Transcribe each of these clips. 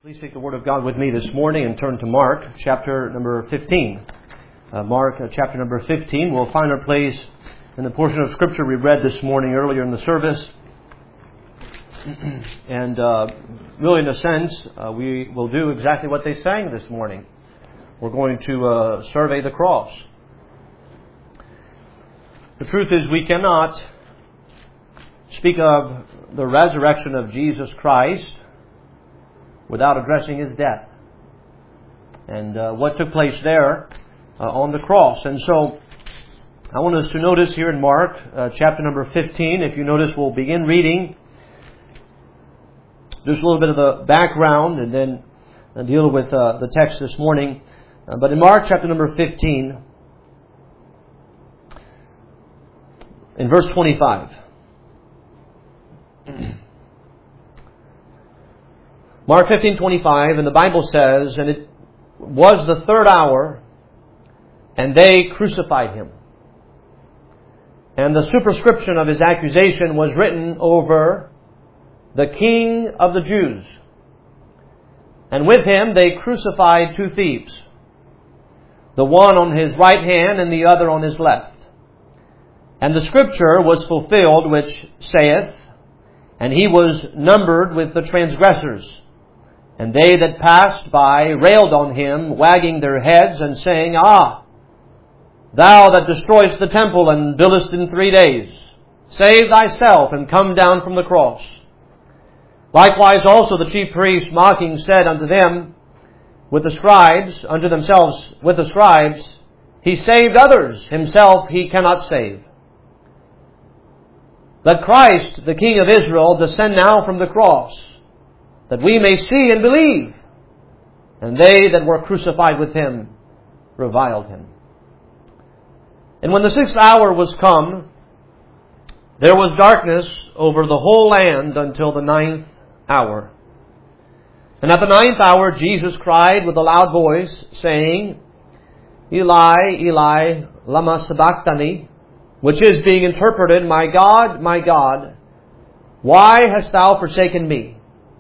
Please take the Word of God with me this morning and turn to Mark chapter number 15. Mark chapter number 15. We'll find our place in the portion of Scripture we read this morning earlier in the service. And really, in a sense, we will do exactly what they sang this morning. We're going to survey the cross. The truth is, we cannot speak of the resurrection of Jesus Christ without addressing His death and what took place there on the cross. And so I want us to notice here in Mark chapter number 15, if you notice, we'll begin reading just a little bit of the background and then deal with the text this morning. But in Mark chapter number 15, in verse 25, Mark 15:25, and the Bible says, "And it was the third hour, and they crucified Him. And the superscription of His accusation was written over the King of the Jews. And with Him they crucified two thieves, the one on His right hand and the other on His left. And the Scripture was fulfilled which saith, And He was numbered with the transgressors. And they that passed by railed on Him, wagging their heads and saying, Ah, Thou that destroyest the temple and buildest in 3 days, save Thyself and come down from the cross. Likewise also the chief priests mocking said unto them with the scribes, unto themselves with the scribes, He saved others, Himself He cannot save. Let Christ, the King of Israel, descend now from the cross, that we may see and believe. And they that were crucified with Him reviled Him. And when the 6th hour was come, there was darkness over the whole land until the 9th hour. And at the 9th hour Jesus cried with a loud voice, saying, Eli, Eli, lama sabachthani, which is being interpreted, my God, why hast Thou forsaken me?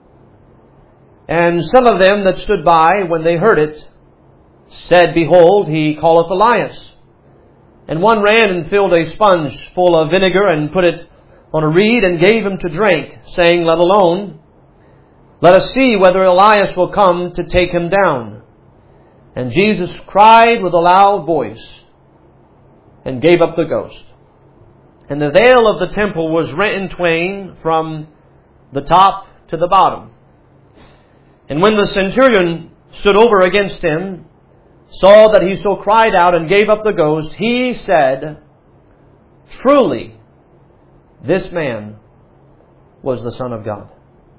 And some of them that stood by, when they heard it, said, Behold, he calleth Elias. And one ran and filled a sponge full of vinegar, and put it on a reed, and gave him to drink, saying, Let alone, let us see whether Elias will come to take him down. And Jesus cried with a loud voice, and gave up the ghost. And the veil of the temple was rent in twain from the top to the bottom. And when the centurion stood over against him, saw that he so cried out and gave up the ghost, he said, Truly, this man was the Son of God.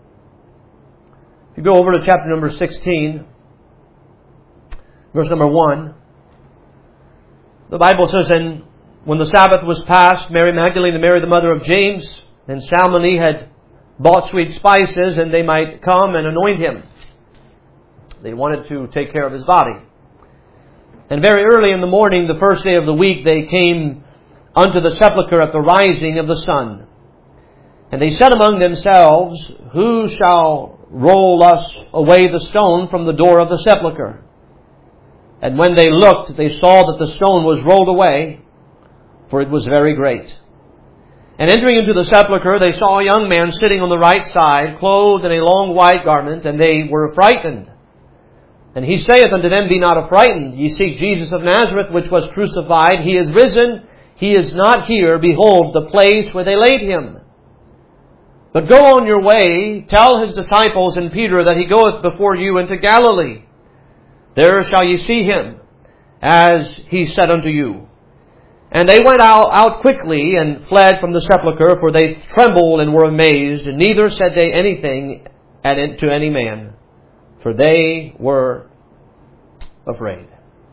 If you go over to chapter number 16, verse number 1, the Bible says, And when the Sabbath was past, Mary Magdalene and Mary the mother of James and Salmone had bought sweet spices, and they might come and anoint Him. They wanted to take care of His body. And very early in the morning, the first day of the week, they came unto the sepulchre at the rising of the sun. And they said among themselves, Who shall roll us away the stone from the door of the sepulchre? And when they looked, they saw that the stone was rolled away, for it was very great. And entering into the sepulchre, they saw a young man sitting on the right side, clothed in a long white garment, and they were frightened. And He saith unto them, Be not affrighted. Ye seek Jesus of Nazareth, which was crucified. He is risen. He is not here. Behold, the place where they laid Him. But go on your way, tell His disciples and Peter that He goeth before you into Galilee. There shall ye see Him, as He said unto you. And they went out quickly and fled from the sepulchre, for they trembled and were amazed, and neither said they anything to any man, for they were afraid.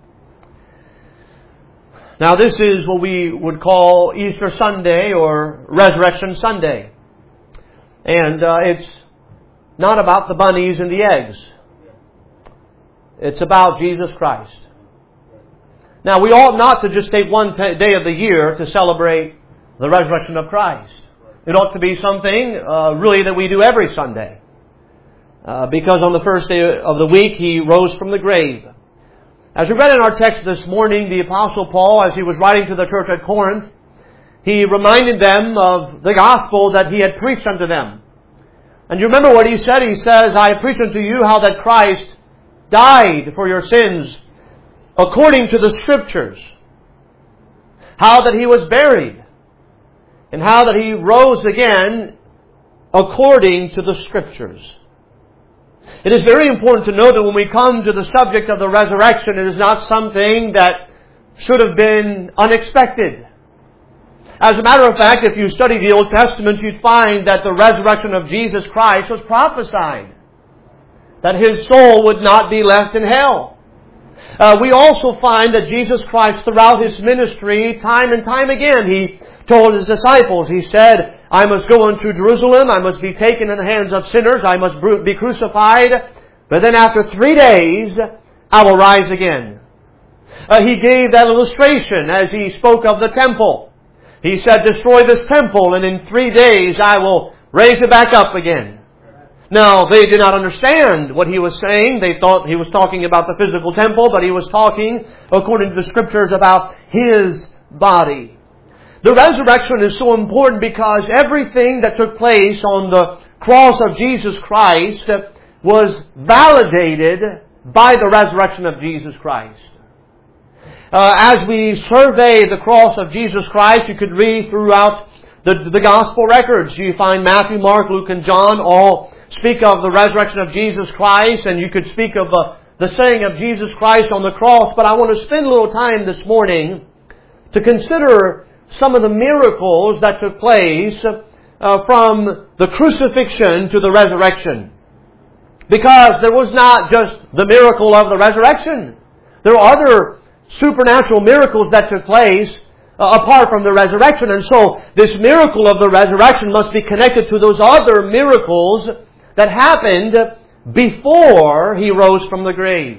Now this is what we would call Easter Sunday or Resurrection Sunday. And it's not about the bunnies and the eggs. It's about Jesus Christ. Now we ought not to just take one day of the year to celebrate the resurrection of Christ. It ought to be something really that we do every Sunday. because on the first day of the week He rose from the grave. As we read in our text this morning, the Apostle Paul, as he was writing to the church at Corinth, he reminded them of the gospel that he had preached unto them. And you remember what he said? He says, I preach unto you how that Christ died for your sins according to the Scriptures. How that He was buried. And how that He rose again according to the Scriptures. It is very important to know that when we come to the subject of the resurrection, it is not something that should have been unexpected. As a matter of fact, if you study the Old Testament, you'd find that the resurrection of Jesus Christ was prophesied. That His soul would not be left in hell. We also find that Jesus Christ, throughout His ministry, time and time again, He told His disciples, He said, I must go unto Jerusalem, I must be taken in the hands of sinners, I must be crucified, but then after 3 days, I will rise again. He gave that illustration as He spoke of the temple. He said, destroy this temple, and in 3 days I will raise it back up again. Now, they did not understand what He was saying. They thought He was talking about the physical temple, but He was talking, according to the Scriptures, about His body. The resurrection is so important because everything that took place on the cross of Jesus Christ was validated by the resurrection of Jesus Christ. As we survey the cross of Jesus Christ, you could read throughout the gospel records. You find Matthew, Mark, Luke, and John all speak of the resurrection of Jesus Christ, and you could speak of the saying of Jesus Christ on the cross. But I want to spend a little time this morning to consider some of the miracles that took place from the crucifixion to the resurrection. Because there was not just the miracle of the resurrection. There were other supernatural miracles that took place apart from the resurrection. And so this miracle of the resurrection must be connected to those other miracles that happened before He rose from the grave.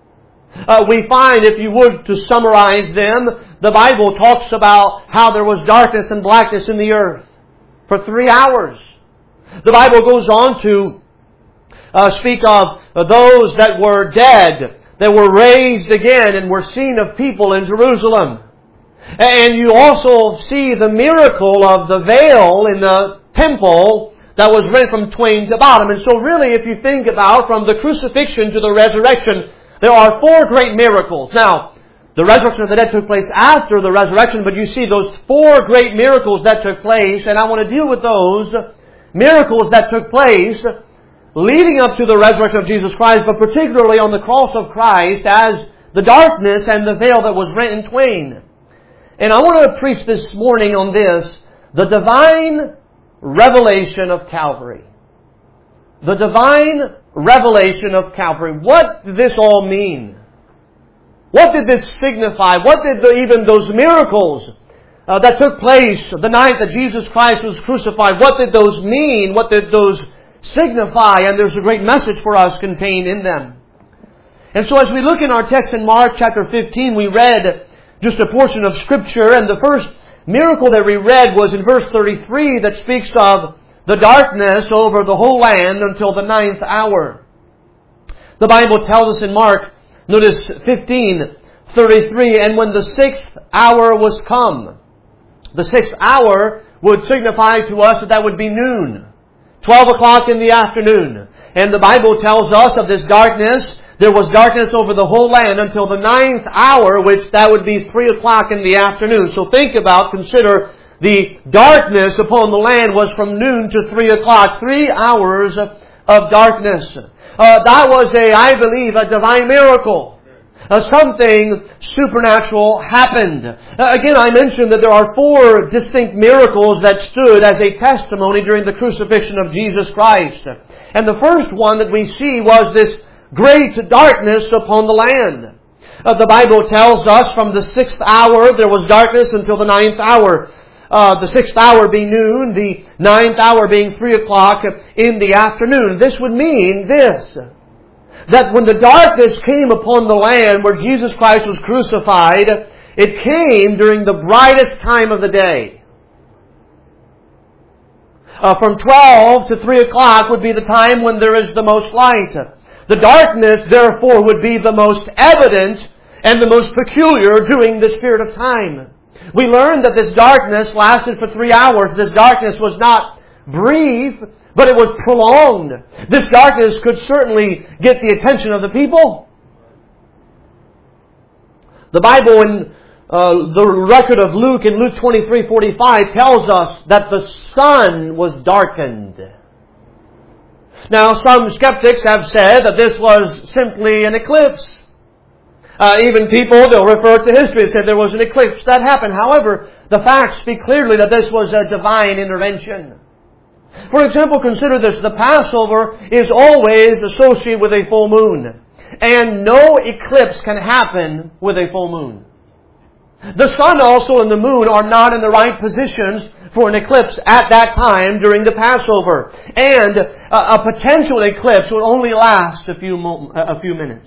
We find, if you would, to summarize them, the Bible talks about how there was darkness and blackness in the earth for 3 hours. The Bible goes on to speak of those that were dead, that were raised again and were seen of people in Jerusalem. And you also see the miracle of the veil in the temple that was rent from twain to bottom. And so really, if you think about from the crucifixion to the resurrection, there are 4 great miracles. Now, the resurrection of the dead took place after the resurrection, but you see those 4 great miracles that took place, and I want to deal with those miracles that took place leading up to the resurrection of Jesus Christ, but particularly on the cross of Christ as the darkness and the veil that was rent in twain. And I want to preach this morning on this, the divine revelation of Calvary. The divine revelation of Calvary. What did this all mean? What did this signify? What did even those miracles that took place the night that Jesus Christ was crucified, what did those mean? What did those signify? And there's a great message for us contained in them. And so as we look in our text in Mark chapter 15, we read just a portion of Scripture, and the first miracle that we read was in verse 33 that speaks of the darkness over the whole land until the 9th hour. The Bible tells us in Mark, notice 15:33, and when the 6th hour was come. The 6th hour would signify to us that would be noon. 12 o'clock in the afternoon. And the Bible tells us of this darkness. There was darkness over the whole land until the 9th hour, which that would be 3 o'clock in the afternoon. So consider the darkness upon the land was from noon to 3 o'clock. 3 hours of darkness. That was I believe, a divine miracle. Something supernatural happened. Again, I mentioned that there are 4 distinct miracles that stood as a testimony during the crucifixion of Jesus Christ. And the first one that we see was this great darkness upon the land. The Bible tells us from the 6th hour there was darkness until the 9th hour. The 6th hour being noon, the 9th hour being 3 o'clock in the afternoon. This would mean this, that when the darkness came upon the land where Jesus Christ was crucified, it came during the brightest time of the day. from 12 to 3 o'clock would be the time when there is the most light. The darkness, therefore, would be the most evident and the most peculiar during this period of time. We learned that this darkness lasted for 3 hours. This darkness was not brief, but it was prolonged. This darkness could certainly get the attention of the people. The Bible in the record of Luke in Luke 23:45 tells us that the sun was darkened. Now, some skeptics have said that this was simply an eclipse. Even people, they'll refer to history and say there was an eclipse that happened. However, the facts speak clearly that this was a divine intervention. For example, consider this. The Passover is always associated with a full moon. And no eclipse can happen with a full moon. The sun also and the moon are not in the right positions for an eclipse at that time during the Passover. And a potential eclipse will only last a few minutes.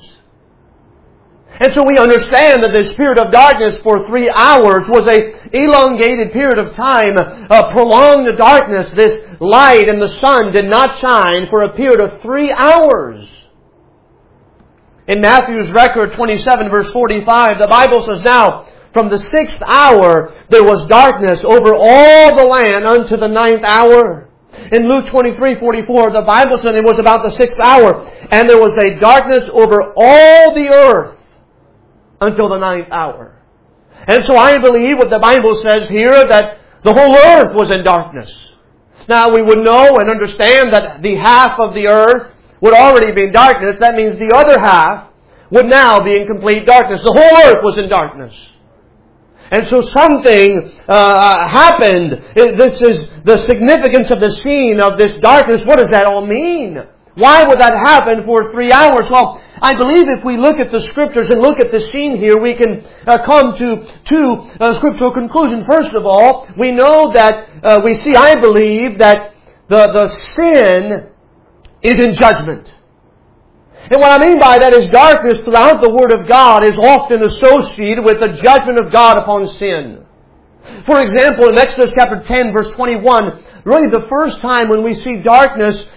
And so we understand that this period of darkness for 3 hours was a elongated period of time, a prolonged darkness. This light and the sun did not shine for a period of 3 hours. In Matthew's record 27 verse 45, the Bible says, "Now, from the 6th hour there was darkness over all the land unto the 9th hour." In Luke 23:44, the Bible said it was about the 6th hour, "And there was a darkness over all the earth until the 9th hour." And so I believe what the Bible says here, that the whole earth was in darkness. Now we would know and understand that the half of the earth would already be in darkness. That means the other half would now be in complete darkness. The whole earth was in darkness. And so something happened. This is the significance of the scene of this darkness. What does that all mean? Why would that happen for 3 hours? Well, I believe if we look at the Scriptures and look at the scene here, we can come to two scriptural conclusions. First of all, we know that, I believe, that the sin is in judgment. And what I mean by that is darkness throughout the Word of God is often associated with the judgment of God upon sin. For example, in Exodus chapter 10, verse 21, really the first time when we see darkness,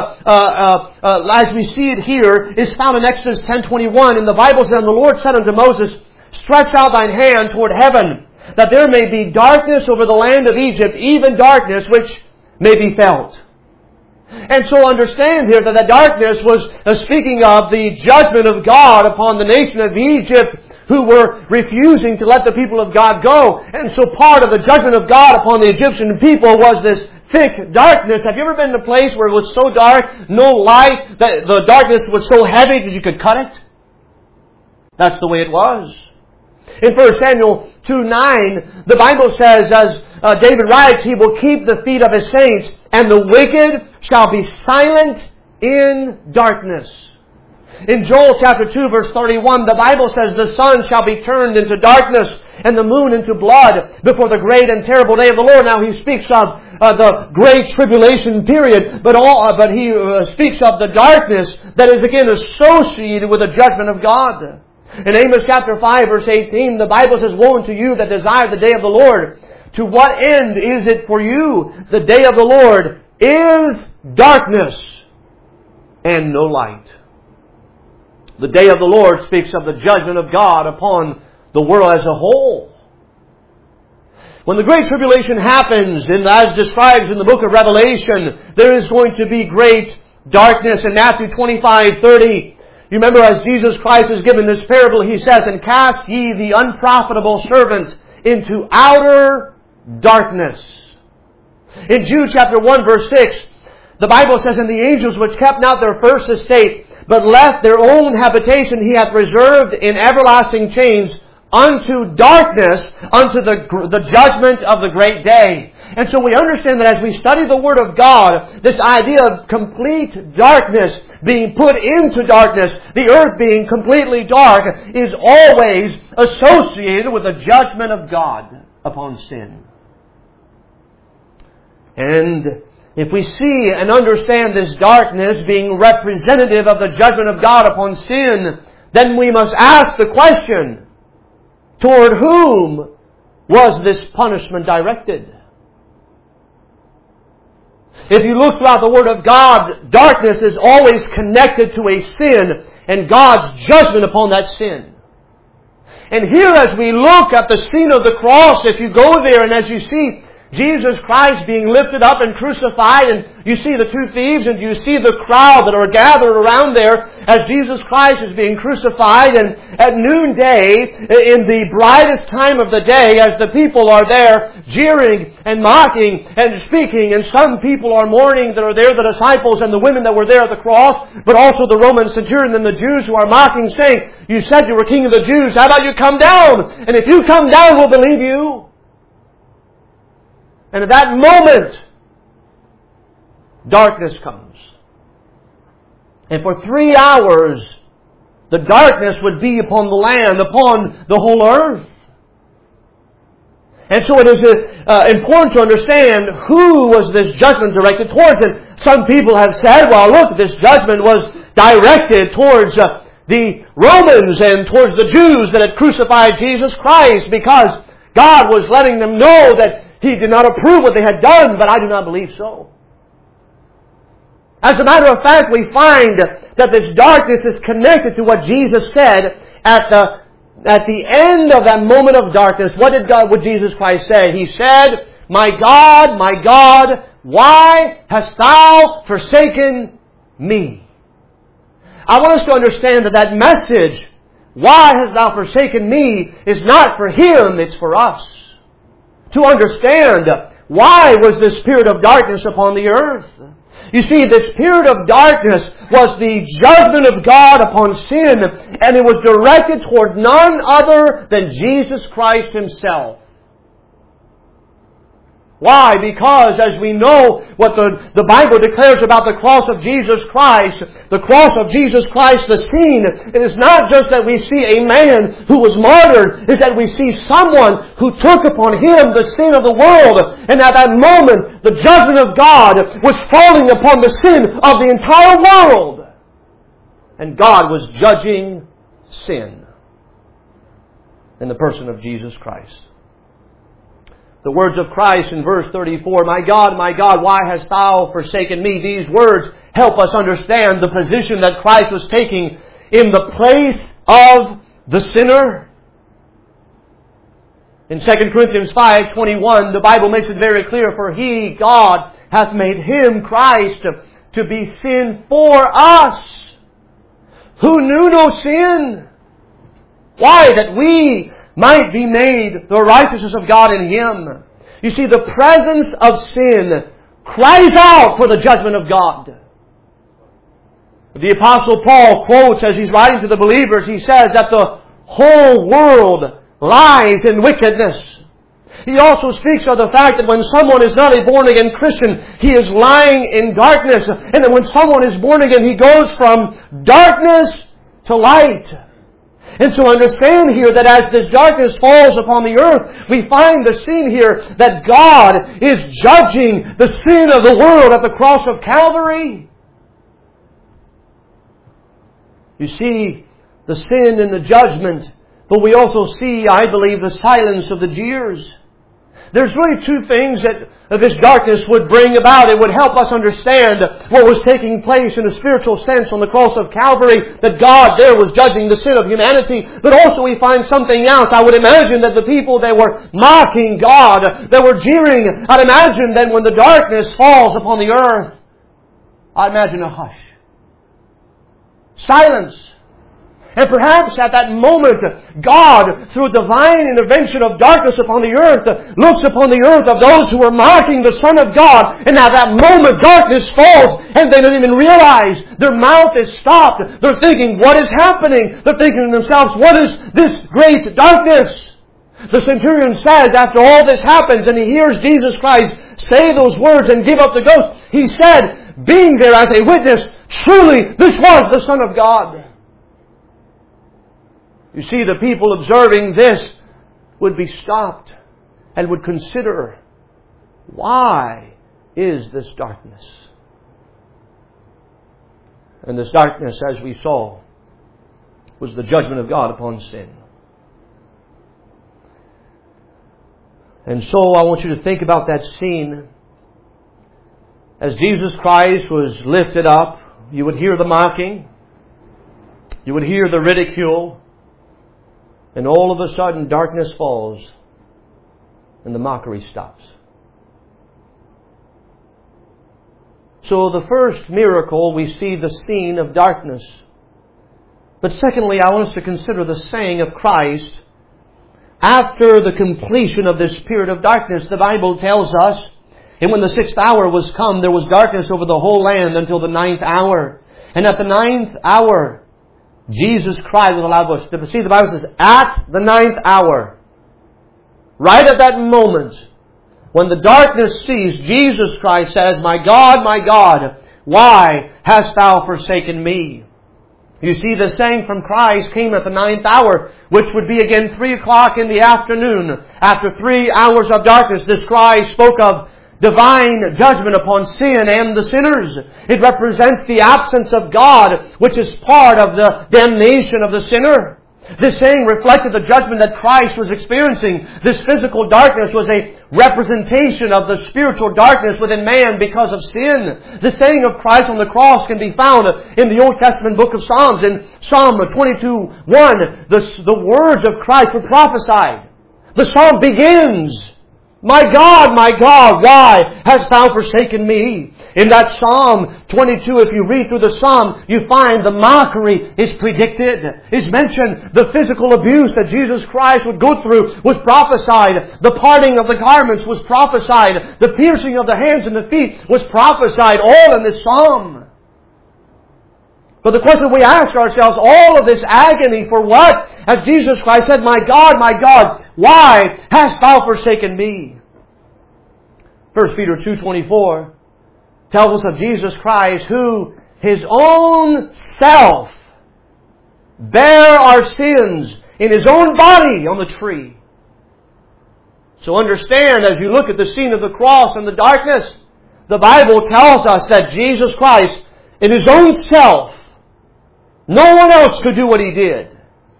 as we see it here, is found in Exodus 10:21. And the Bible says, "And the Lord said unto Moses, Stretch out thine hand toward heaven, that there may be darkness over the land of Egypt, even darkness which may be felt." And so understand here that the darkness was speaking of the judgment of God upon the nation of Egypt, who were refusing to let the people of God go. And so part of the judgment of God upon the Egyptian people was this thick darkness. Have you ever been in a place where it was so dark, no light, that the darkness was so heavy that you could cut it? That's the way it was. In 1 Samuel 2:9, the Bible says, as David writes, "He will keep the feet of His saints, and the wicked shall be silent in darkness." In Joel chapter 2 verse 31, the Bible says, "The sun shall be turned into darkness, and the moon into blood, before the great and terrible day of the Lord." Now he speaks of the great tribulation period, but he speaks of the darkness that is again associated with the judgment of God. In Amos chapter 5 verse 18, the Bible says, "Woe unto you that desire the day of the Lord. To what end is it for you? The day of the Lord is darkness and no light." The day of the Lord speaks of the judgment of God upon the world as a whole. When the Great Tribulation happens, and as described in the book of Revelation, there is going to be great darkness. In Matthew 25:30, you remember as Jesus Christ is given this parable, He says, "And cast ye the unprofitable servant into outer darkness." In Jude chapter 1 verse 6, the Bible says, "And the angels which kept not their first estate, but left their own habitation, He hath reserved in everlasting chains unto darkness, unto the judgment of the great day." And so we understand that as we study the Word of God, this idea of complete darkness, being put into darkness, the earth being completely dark, is always associated with the judgment of God upon sin. And if we see and understand this darkness being representative of the judgment of God upon sin, then we must ask the question, toward whom was this punishment directed? If you look throughout the Word of God, darkness is always connected to a sin and God's judgment upon that sin. And here as we look at the scene of the cross, if you go there and as you see Jesus Christ being lifted up and crucified, and you see the two thieves, and you see the crowd that are gathered around there as Jesus Christ is being crucified, and at noonday, in the brightest time of the day, as the people are there jeering and mocking and speaking, and some people are mourning that are there, the disciples and the women that were there at the cross, but also the Roman centurion and the Jews who are mocking, saying, "You said you were king of the Jews, how about you come down? And if you come down, we'll believe you." And at that moment, darkness comes. And for 3 hours, the darkness would be upon the land, upon the whole earth. And so it is important to understand who was this judgment directed towards. And some people have said, well, look, this judgment was directed towards the Romans and towards the Jews that had crucified Jesus Christ, because God was letting them know that He did not approve what they had done, but I do not believe so. As a matter of fact, we find that this darkness is connected to what Jesus said at the end of that moment of darkness. What Jesus Christ say? He said, my God, why hast Thou forsaken me?" I want us to understand that message, "Why hast Thou forsaken me?" is not for Him, it's for us. To understand why was the spirit of darkness upon the earth. You see, the spirit of darkness was the judgment of God upon sin, and it was directed toward none other than Jesus Christ Himself. Why? Because as we know what the Bible declares about the cross of Jesus Christ, the cross of Jesus Christ, the scene, it is not just that we see a man who was martyred, it's that we see someone who took upon Him the sin of the world. And at that moment, the judgment of God was falling upon the sin of the entire world. And God was judging sin in the person of Jesus Christ. The words of Christ in verse 34, my God, why hast Thou forsaken me?" These words help us understand the position that Christ was taking in the place of the sinner. In 2 Corinthians 5:21, the Bible makes it very clear, "For He, God, hath made Him, Christ, to be sin for us, who knew no sin." Why? That we might be made the righteousness of God in Him. You see, the presence of sin cries out for the judgment of God. The Apostle Paul quotes, as he's writing to the believers, he says that the whole world lies in wickedness. He also speaks of the fact that when someone is not a born-again Christian, he is lying in darkness. And that when someone is born again, he goes from darkness to light. And so understand here that as this darkness falls upon the earth, we find the scene here that God is judging the sin of the world at the cross of Calvary. You see the sin and the judgment, but we also see, I believe, the silence of the jeers. There's really two things that this darkness would bring about. It would help us understand what was taking place in a spiritual sense on the cross of Calvary, that God there was judging the sin of humanity. But also we find something else. I would imagine that the people, they were mocking God, they were jeering. I'd imagine that when the darkness falls upon the earth, I'd imagine a hush. Silence. And perhaps at that moment, God, through a divine intervention of darkness upon the earth, looks upon the earth of those who were mocking the Son of God. And at that moment, darkness falls, and they don't even realize. Their mouth is stopped. They're thinking, what is happening? They're thinking to themselves, what is this great darkness? The centurion says, after all this happens, and he hears Jesus Christ say those words and give up the ghost, he said, being there as a witness, truly, this was the Son of God. You see, the people observing this would be stopped and would consider, why is this darkness? And this darkness, as we saw, was the judgment of God upon sin. And so I want you to think about that scene. as Jesus Christ was lifted up, you would hear the mocking, you would hear the ridicule, and all of a sudden darkness falls and the mockery stops. So the first miracle, we see the scene of darkness. But secondly, I want us to consider the saying of Christ after the completion of this period of darkness. The Bible tells us, and when the 6th hour was come, there was darkness over the whole land until the 9th hour. And at the 9th hour, Jesus cried with a loud voice. See, the Bible says, at the 9th hour, right at that moment, when the darkness ceased, Jesus Christ says, my God, why hast Thou forsaken me? You see, the saying from Christ came at the 9th hour, which would be again 3 o'clock in the afternoon. After 3 hours of darkness, this cry spoke of divine judgment upon sin and the sinners. It represents the absence of God, which is part of the damnation of the sinner. This saying reflected the judgment that Christ was experiencing. This physical darkness was a representation of the spiritual darkness within man because of sin. The saying of Christ on the cross can be found in the Old Testament book of Psalms. In Psalm 22:1, the words of Christ were prophesied. The psalm begins, my God, why hast Thou forsaken me? In that Psalm 22, if you read through the Psalm, you find the mockery is predicted, is mentioned. The physical abuse that Jesus Christ would go through was prophesied. The parting of the garments was prophesied. The piercing of the hands and the feet was prophesied, all in this Psalm. But the question we ask ourselves, all of this agony for what? As Jesus Christ said, my God, why hast Thou forsaken me? 1 Peter 2:24 tells us of Jesus Christ, who His own self bare our sins in His own body on the tree. So understand, as you look at the scene of the cross and the darkness, the Bible tells us that Jesus Christ, in His own self, no one else could do what He did.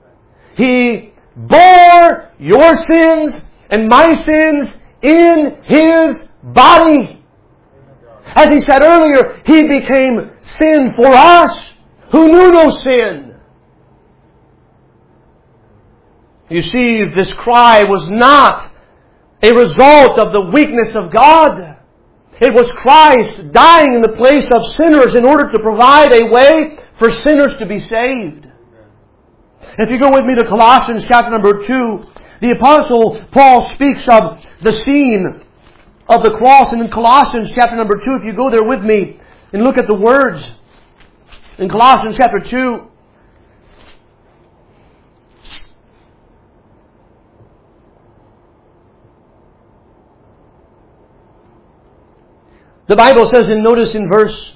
He bore your sins and my sins in His body. As He said earlier, He became sin for us who knew no sin. You see, this cry was not a result of the weakness of God. It was Christ dying in the place of sinners in order to provide a way for sinners to be saved. If you go with me to Colossians chapter number 2, the Apostle Paul speaks of the scene of the cross. And in Colossians chapter number 2, if you go there with me and look at the words, in Colossians chapter 2, the Bible says, and notice in verse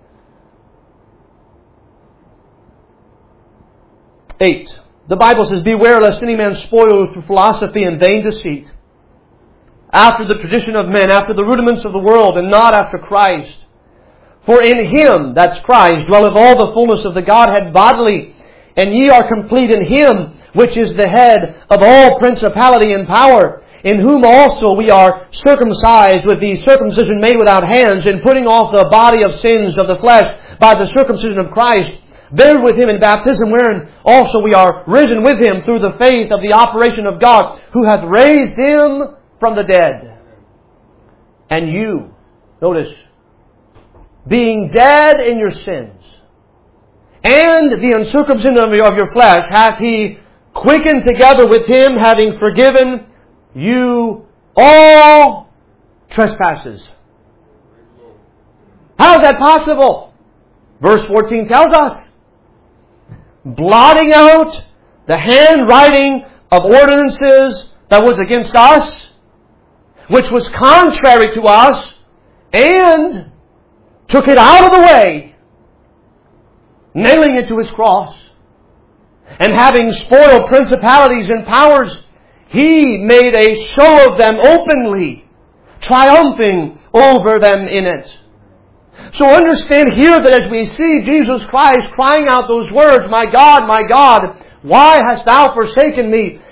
8, the Bible says, beware lest any man spoil you through philosophy and vain deceit, after the tradition of men, after the rudiments of the world, and not after Christ. For in Him, that's Christ, dwelleth all the fullness of the Godhead bodily, and ye are complete in Him, which is the head of all principality and power, in whom also we are circumcised with the circumcision made without hands, in putting off the body of sins of the flesh by the circumcision of Christ, buried with Him in baptism, wherein also we are risen with Him through the faith of the operation of God, who hath raised Him from the dead. And you, notice, being dead in your sins, and the uncircumcision of your flesh, hath He quickened together with Him, having forgiven you all trespasses. How is that possible? Verse 14 tells us, blotting out the handwriting of ordinances that was against us, which was contrary to us, and took it out of the way, nailing it to His cross. And having spoiled principalities and powers, He made a show of them openly, triumphing over them in it. So understand here that as we see Jesus Christ crying out those words, my God, why hast Thou forsaken me?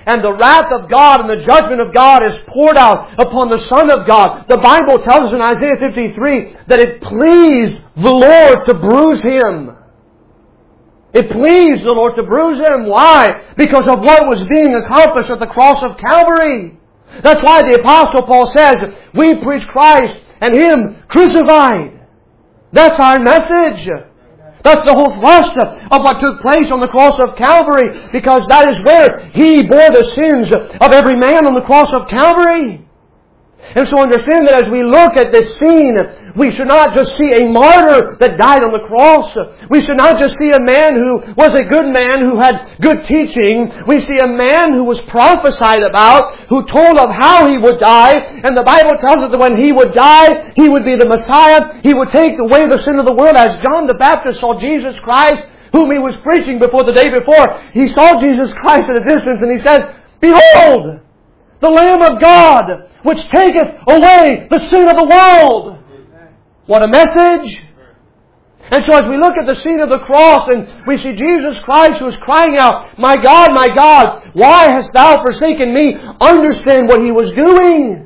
and the wrath of God and the judgment of God is poured out upon the Son of God. The Bible tells us in Isaiah 53 that it pleased the Lord to bruise Him. It pleased the Lord to bruise Him. Why? Because of what was being accomplished at the cross of Calvary. That's why the Apostle Paul says, we preach Christ and Him crucified. That's our message. That's the whole thrust of what took place on the cross of Calvary, because that is where He bore the sins of every man on the cross of Calvary. And so understand that as we look at this scene, we should not just see a martyr that died on the cross. We should not just see a man who was a good man who had good teaching. We see a man who was prophesied about, who told of how He would die. And the Bible tells us that when He would die, He would be the Messiah. He would take away the sin of the world, as John the Baptist saw Jesus Christ, whom he was preaching before the day before. He saw Jesus Christ at a distance and he said, "Behold, the Lamb of God, which taketh away the sin of the world." What a message! And so as we look at the scene of the cross and we see Jesus Christ who is crying out, my God, why hast Thou forsaken me?" Understand what He was doing.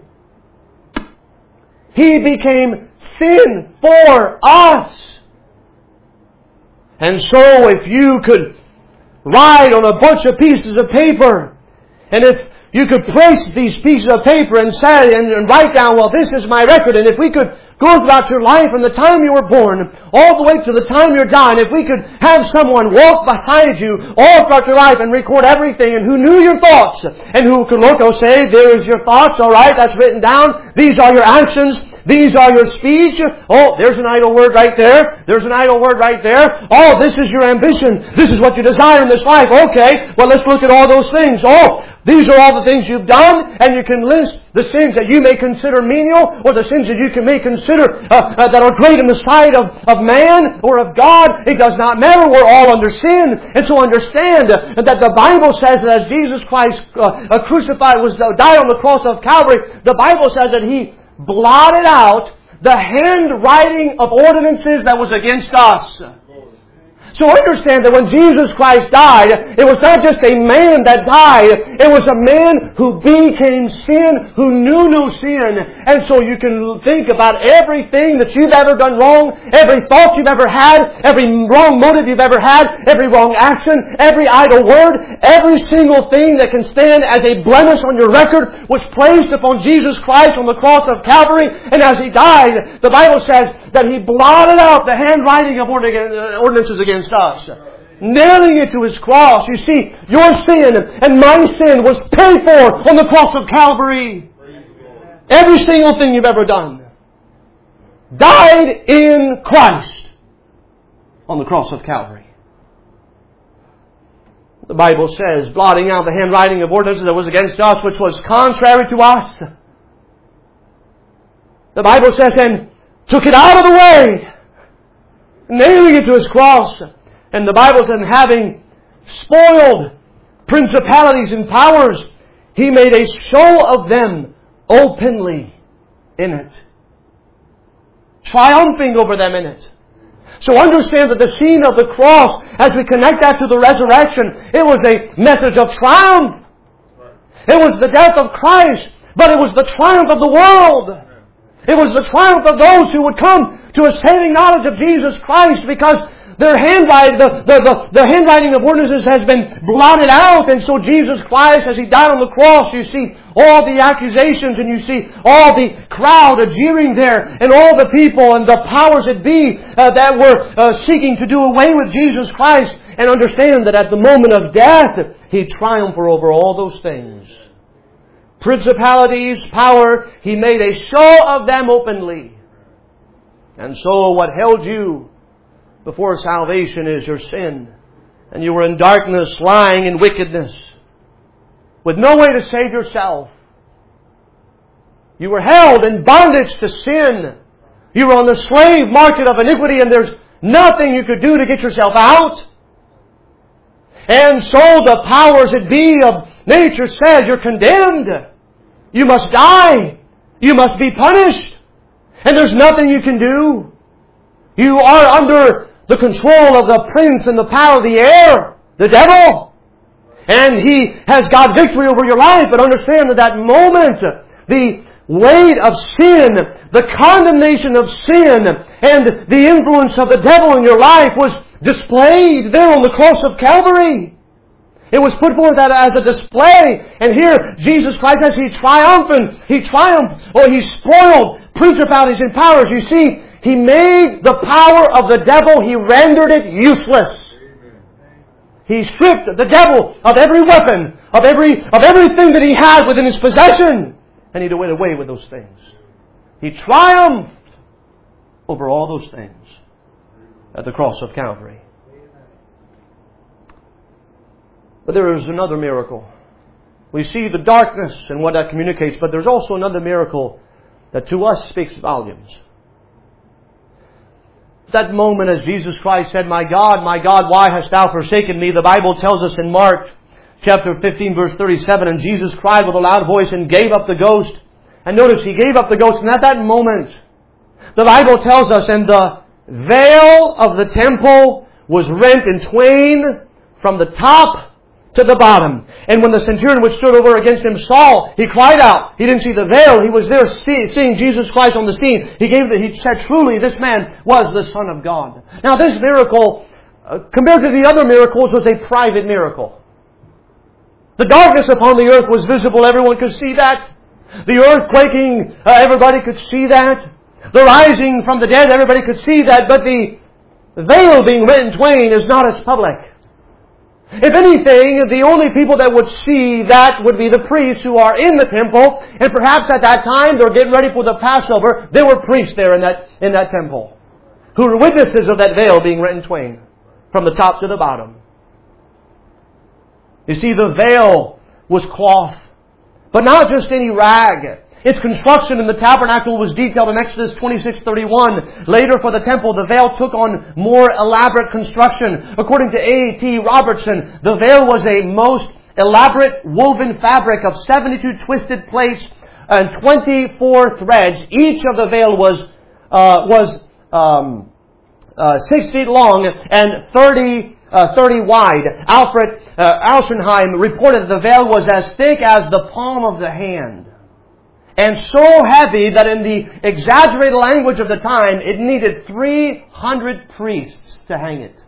He became sin for us. And so if you could write on a bunch of pieces of paper, and if you could place these pieces of paper and say and write down, well, this is my record. And if we could go throughout your life from the time you were born all the way to the time you're dying, if we could have someone walk beside you all throughout your life and record everything, and who knew your thoughts, and who could look and say, there is your thoughts, all right, that's written down. These are your actions. These are your speech. Oh, there's an idle word right there. There's an idle word right there. Oh, this is your ambition. This is what you desire in this life. Okay, well, let's look at all those things. Oh, these are all the things you've done, and you can list the sins that you may consider menial, or the sins that you may consider that are great in the sight of man or of God. It does not matter. We're all under sin. And so understand that the Bible says that as Jesus Christ crucified, died on the cross of Calvary, the Bible says that He blotted out the handwriting of ordinances that was against us. So understand that when Jesus Christ died, it was not just a man that died. It was a man who became sin, who knew no sin. And so you can think about everything that you've ever done wrong, every thought you've ever had, every wrong motive you've ever had, every wrong action, every idle word, every single thing that can stand as a blemish on your record was placed upon Jesus Christ on the cross of Calvary. And as He died, the Bible says that He blotted out the handwriting of ordinances against us, nailing it to His cross. You see, your sin and my sin was paid for on the cross of Calvary. Every single thing you've ever done died in Christ on the cross of Calvary. The Bible says, blotting out the handwriting of ordinances that was against us, which was contrary to us. The Bible says, and took it out of the way, nailing it to His cross. And the Bible says, having spoiled principalities and powers, He made a show of them openly in it, triumphing over them in it. So understand that the scene of the cross, as we connect that to the resurrection, it was a message of triumph. It was the death of Christ, but it was the triumph of the world. It was the triumph of those who would come to a saving knowledge of Jesus Christ, because their handwriting, the handwriting of ordinances has been blotted out. And so Jesus Christ, as He died on the cross, you see all the accusations, and you see all the crowd jeering there, and all the people and the powers that be that were seeking to do away with Jesus Christ. And understand that at the moment of death, He triumphed over all those things. Principalities, power, He made a show of them openly. And so what held you before salvation is your sin. And you were in darkness, lying in wickedness, with no way to save yourself. You were held in bondage to sin. You were on the slave market of iniquity, and there's nothing you could do to get yourself out. And so the powers that be of nature said, you're condemned. You must die. You must be punished. And there's nothing you can do. You are under the control of the prince and the power of the air, the devil. and He has got victory over your life. But understand that that moment, the weight of sin, the condemnation of sin, and the influence of the devil in your life was displayed there on the cross of Calvary. It was put forth as a display. And here, Jesus Christ, as He triumphed, or He spoiled principalities and powers. You see, He made the power of the devil, He rendered it useless. He stripped the devil of every weapon, of everything that he had within his possession. And He went away with those things. He triumphed over all those things at the cross of Calvary. But there is another miracle. We see the darkness and what that communicates, but there's also another miracle that to us speaks volumes. That moment as Jesus Christ said, my God, why hast Thou forsaken me?" The Bible tells us in Mark chapter 15 verse 37, "And Jesus cried with a loud voice and gave up the ghost." And notice, He gave up the ghost. And at that moment, the Bible tells us, "And the veil of the temple was rent in twain from the top to the bottom. And when the centurion which stood over against him saw, he cried out." He didn't see the veil. He was there seeing Jesus Christ on the scene. He said, "Truly, this man was the Son of God." Now, this miracle, compared to the other miracles, was a private miracle. The darkness upon the earth was visible. Everyone could see that. The earth quaking, everybody could see that. The rising from the dead, everybody could see that. But the veil being rent in twain is not as public. If anything, the only people that would see that would be the priests who are in the temple. And perhaps at that time, they're getting ready for the Passover. There were priests there in that temple who were witnesses of that veil being rent in twain from the top to the bottom. You see, the veil was cloth, but not just any rag. Its construction in the tabernacle was detailed in Exodus 26:31. Later for the temple, the veil took on more elaborate construction. According to A.T. Robertson, the veil was a most elaborate woven fabric of 72 twisted plates and 24 threads. Each of the veil was 6 feet long and 30 wide. Alfred Alsenheim reported that the veil was as thick as the palm of the hand, and so heavy that in the exaggerated language of the time, it needed 300 priests to hang it.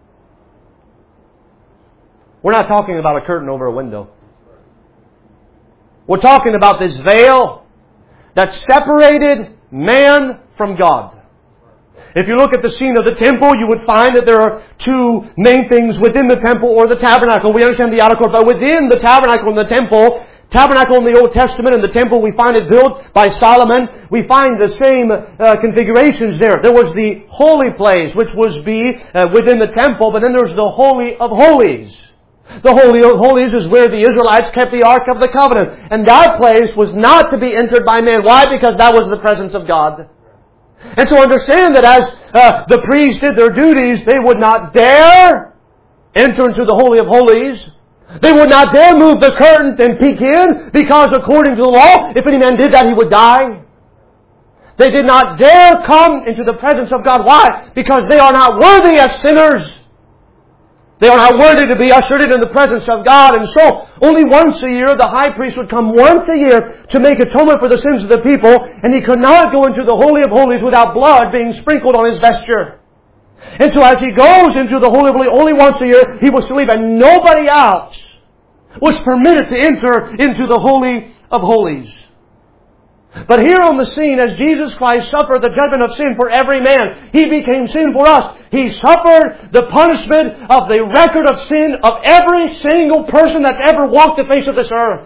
We're not talking about a curtain over a window. We're talking about this veil that separated man from God. If you look at the scene of the temple, you would find that there are two main things within the temple or the tabernacle. We understand the outer court, but within the tabernacle and the temple, tabernacle in the Old Testament and the temple, we find it built by Solomon. We find the same configurations there. There was the holy place, which was within the temple, but then there's the Holy of Holies. The Holy of Holies is where the Israelites kept the Ark of the Covenant. And that place was not to be entered by man. Why? Because that was the presence of God. And so understand that as the priests did their duties, they would not dare enter into the Holy of Holies. They would not dare move the curtain and peek in, because according to the law, if any man did that, he would die. They did not dare come into the presence of God. Why? Because they are not worthy as sinners. They are not worthy to be ushered into the presence of God. And so, only once a year, the high priest would come once a year to make atonement for the sins of the people, and he could not go into the Holy of Holies without blood being sprinkled on his vesture. And so as he goes into the Holy of Holies only once a year, he was to leave, and nobody else was permitted to enter into the Holy of Holies. But here on the scene, as Jesus Christ suffered the judgment of sin for every man, He became sin for us. He suffered the punishment of the record of sin of every single person that's ever walked the face of this earth.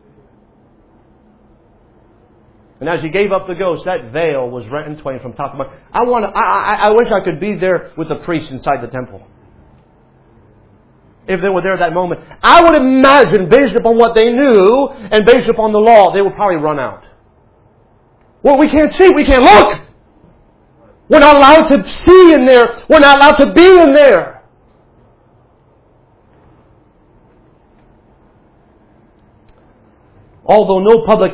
And as He gave up the ghost, that veil was rent in twain from top to bottom. I wish I could be there with the priests inside the temple. If they were there at that moment. I would imagine, based upon what they knew and based upon the law, they would probably run out. Well, we can't see. We can't look. We're not allowed to see in there. We're not allowed to be in there. Although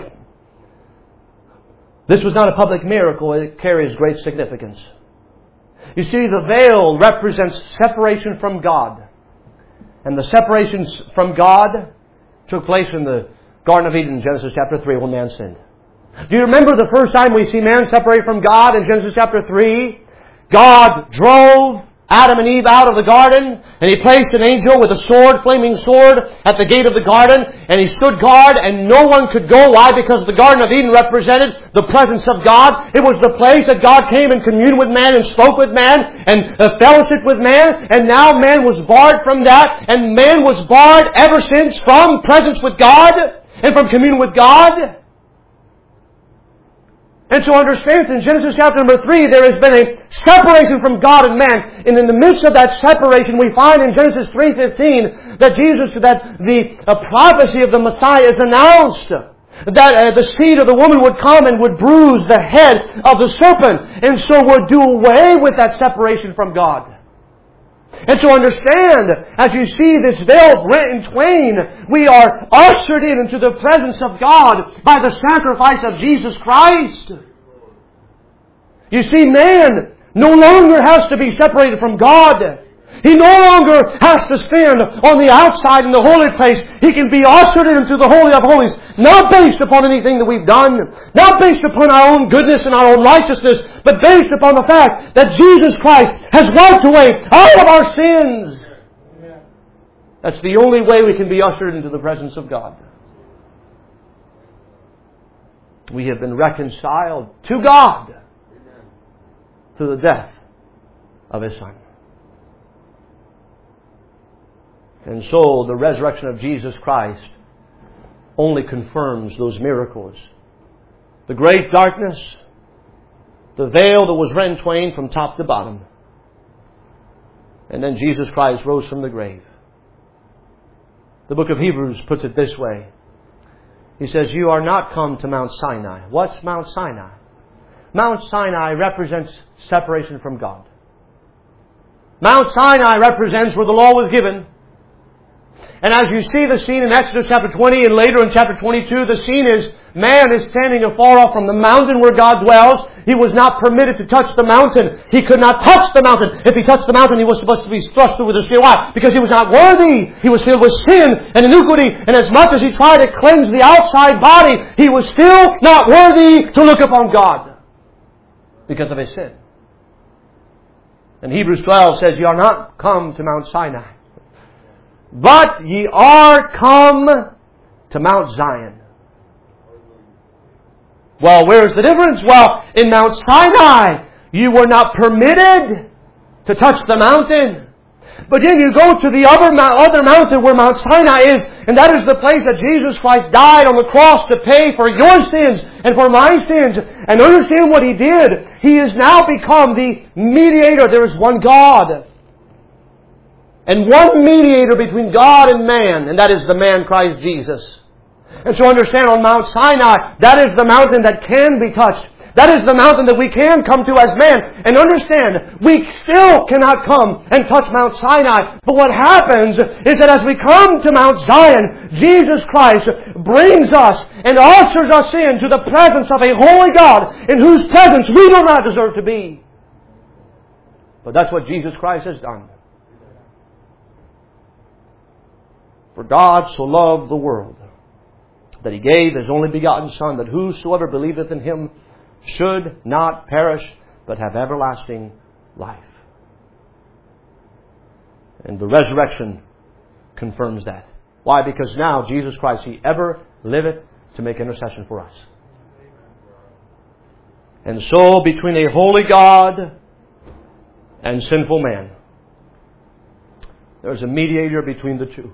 this was not a public miracle, it carries great significance. You see, the veil represents separation from God. And the separation from God took place in the Garden of Eden in Genesis chapter 3 when man sinned. Do you remember the first time we see man separate from God in Genesis chapter 3? God drove Adam and Eve out of the garden, and He placed an angel with a sword, flaming sword, at the gate of the garden, and He stood guard, and no one could go. Why? Because the Garden of Eden represented the presence of God. It was the place that God came and communed with man and spoke with man and fellowship with man, and now man was barred from that, and man was barred ever since from presence with God and from communion with God. And so understand, in Genesis chapter number 3, there has been a separation from God and man. And in the midst of that separation, we find in Genesis 3:15 that the prophecy of the Messiah is announced. That the seed of the woman would come and would bruise the head of the serpent. And so would do away with that separation from God. And so understand, as you see this veil rent in twain, we are ushered into the presence of God by the sacrifice of Jesus Christ. You see, man no longer has to be separated from God. He no longer has to stand on the outside in the holy place. He can be ushered into the Holy of Holies, not based upon anything that we've done, not based upon our own goodness and our own righteousness, but based upon the fact that Jesus Christ has wiped away all of our sins. That's the only way we can be ushered into the presence of God. We have been reconciled to God through the death of His Son. And so the resurrection of Jesus Christ only confirms those miracles. The great darkness, the veil that was rent in twain from top to bottom. And then Jesus Christ rose from the grave. The book of Hebrews puts it this way. He says, "You are not come to Mount Sinai." What's Mount Sinai? Mount Sinai represents separation from God. Mount Sinai represents where the law was given. And as you see the scene in Exodus chapter 20 and later in chapter 22, the scene is man is standing afar off from the mountain where God dwells. He was not permitted to touch the mountain. He could not touch the mountain. If he touched the mountain, he was supposed to be thrust through with a spear. Why? Because he was not worthy. He was filled with sin and iniquity. And as much as he tried to cleanse the outside body, he was still not worthy to look upon God because of his sin. And Hebrews 12 says, "Ye are not come to Mount Sinai, but ye are come to Mount Zion." Well, where's the difference? Well, in Mount Sinai, you were not permitted to touch the mountain. But then you go to the other mountain where Mount Sinai is, and that is the place that Jesus Christ died on the cross to pay for your sins and for my sins. And understand what He did. He has now become the mediator. There is one God. And one mediator between God and man, and that is the man Christ Jesus. And so understand, on Mount Sinai, that is the mountain that can be touched. That is the mountain that we can come to as man. And understand, we still cannot come and touch Mount Sinai. But what happens is that as we come to Mount Zion, Jesus Christ brings us and ushers us into the presence of a holy God in whose presence we do not deserve to be. But that's what Jesus Christ has done. For God so loved the world that He gave His only begotten Son, that whosoever believeth in Him should not perish, but have everlasting life. And the resurrection confirms that. Why? Because now Jesus Christ, He ever liveth to make intercession for us. And so between a holy God and sinful man, there's a mediator between the two,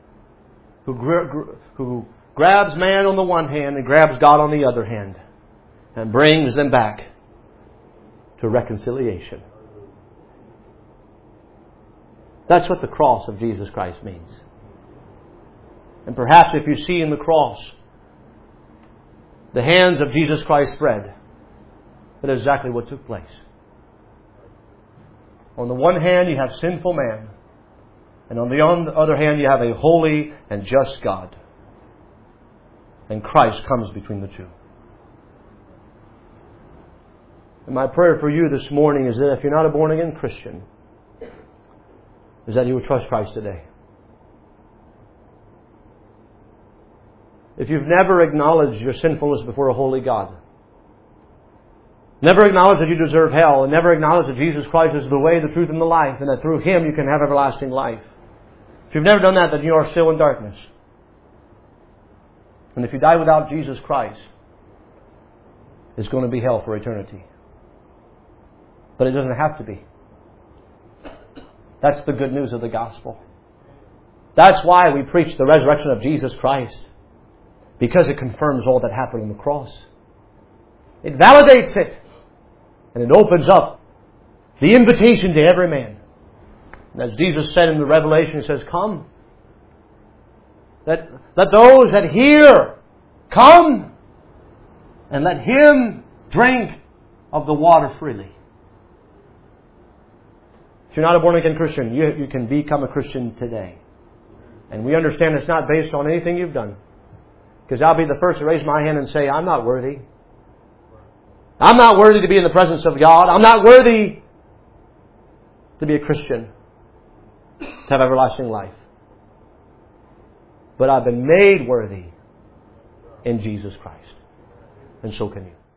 who grabs man on the one hand and grabs God on the other hand and brings them back to reconciliation. That's what the cross of Jesus Christ means. And perhaps if you see in the cross the hands of Jesus Christ spread, that is exactly what took place. On the one hand you have sinful man, and on the other hand you have a holy and just God. And Christ comes between the two. And my prayer for you this morning is that if you're not a born-again Christian, is that you will trust Christ today. if you've never acknowledged your sinfulness before a holy God, never acknowledged that you deserve hell, and never acknowledged that Jesus Christ is the way, the truth, and the life, and that through Him you can have everlasting life. If you've never done that, then you are still in darkness. And if you die without Jesus Christ, it's going to be hell for eternity. But it doesn't have to be. That's the good news of the gospel. That's why we preach the resurrection of Jesus Christ. Because it confirms all that happened on the cross. It validates it. And it opens up the invitation to every man. And as Jesus said in the Revelation, He says, come. Let those that hear come, and let him drink of the water freely. If you're not a born-again Christian, you can become a Christian today. And we understand it's not based on anything you've done. Because I'll be the first to raise my hand and say, I'm not worthy. I'm not worthy to be in the presence of God. I'm not worthy to be a Christian, to have everlasting life. But I've been made worthy in Jesus Christ. And so can you.